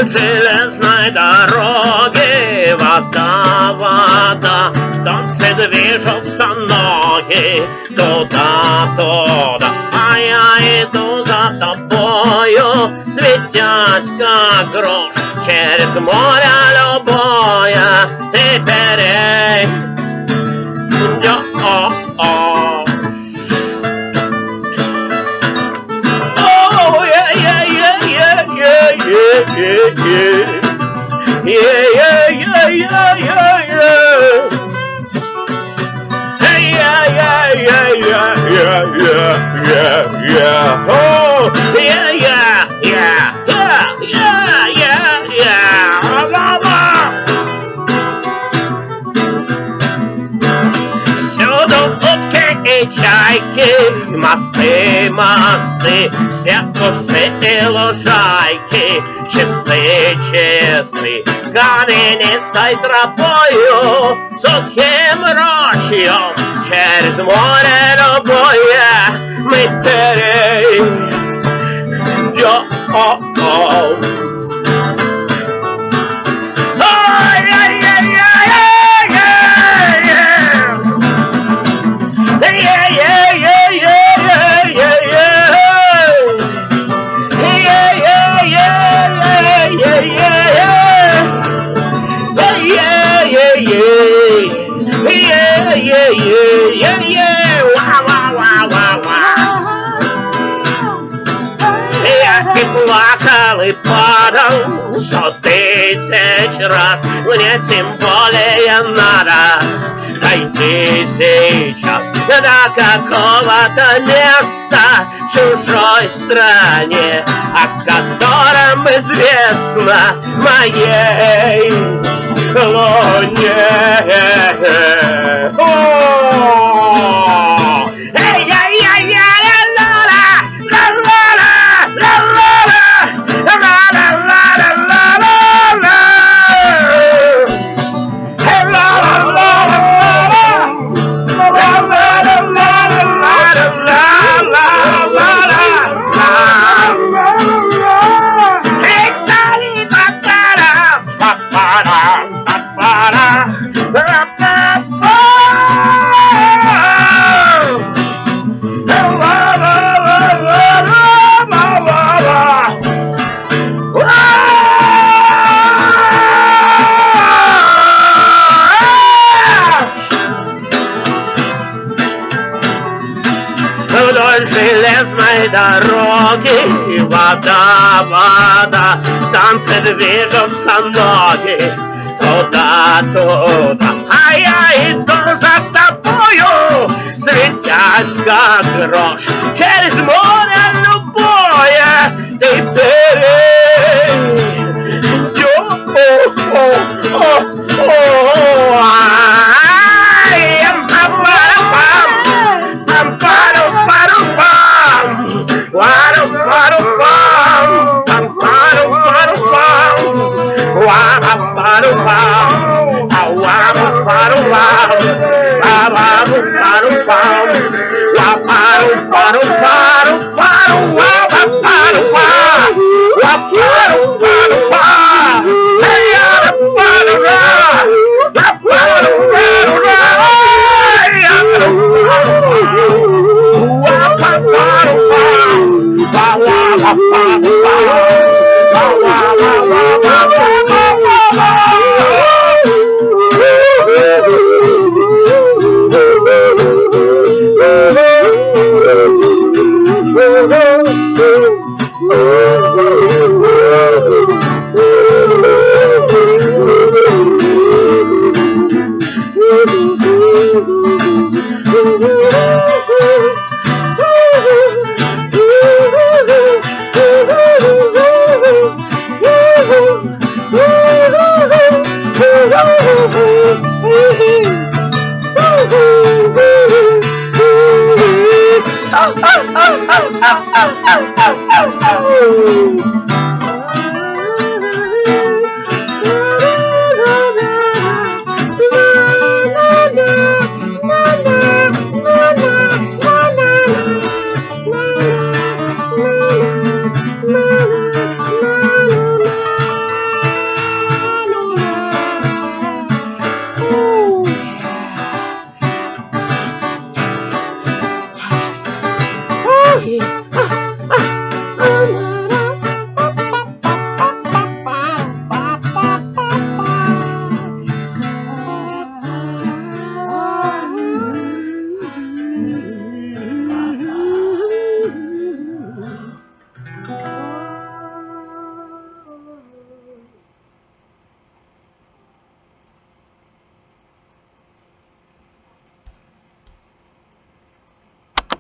Вдоль железной дороги вода, вода, в танце движутся ноги. Туда, туда, а я иду за тобою, светясь как грош, через море любое ты перейдешь. Всюду утки и чайки, мосты, мосты, все кусты и лужайки, чисты, чисты, каменистой тропою, сухим ручьем, через море любое мы перейдем. И плакал, и падал 100 000 раз. Мне тем более надо дойти сейчас до какого-то места в чужой стране, о котором известно моей луне. Вдоль железной дороги вода, вода, в танце движутся ноги. Туда, туда,